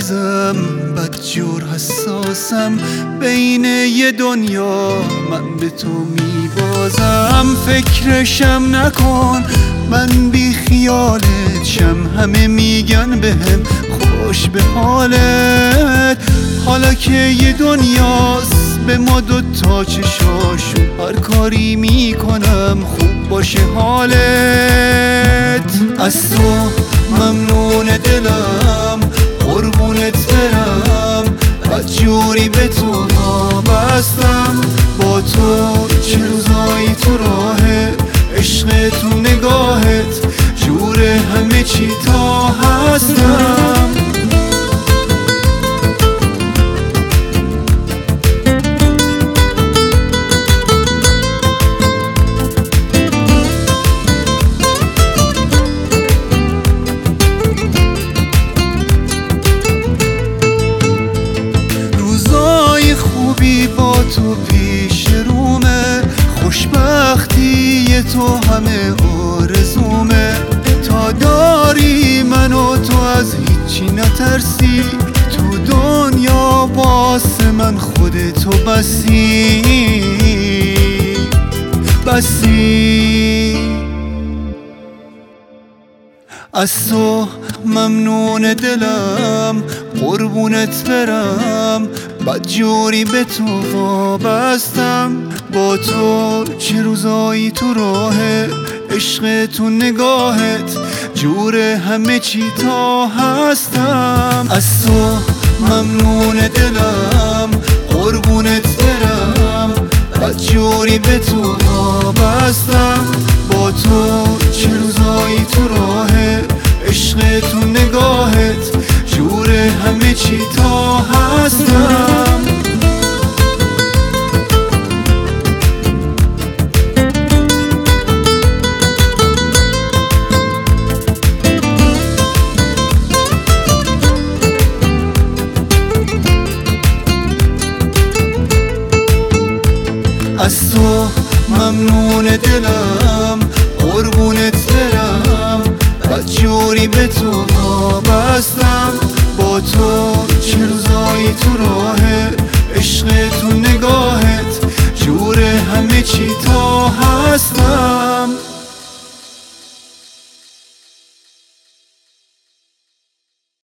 عزیزم، بدجور حساسم، بین یه دنیا من به تو میبازم. فکرشم نکن من بی خیالت شم، همه میگن بهم خوش به حالت. حالا که یه دنیاست به ما دوتا چشاشون، هر کاری میکنم خوب باشه حالت. از تو ممنون دلم، قربونت برم، بدجوری به تو وابستم. با تو چه روزایی تو راهه، عشق تو نگاهت، جور همه چی تا هستم. با تو پیش رومه، خوشبختی تو همه آرزومه. تا داری من و تو از هیچی نترسی، تو دنیا واسه من خودتو بسی. از تو ممنون دلم، قربونت برم، بدجوری به تو وابستم. با تو چه روزایی تو راهه، عشق تو نگاهت، جور همه چی تا هستم. از تو ممنون دلم، قربونت برم، بدجوری به تو وابستم. با تو چه روزایی تو راهه، عشق تو نگاهت، جور همه چی تا هستم. از تو ممنون دلم، قربونت برم، بدجوری به تو وابستم. با تو چه روزایی تو راهه،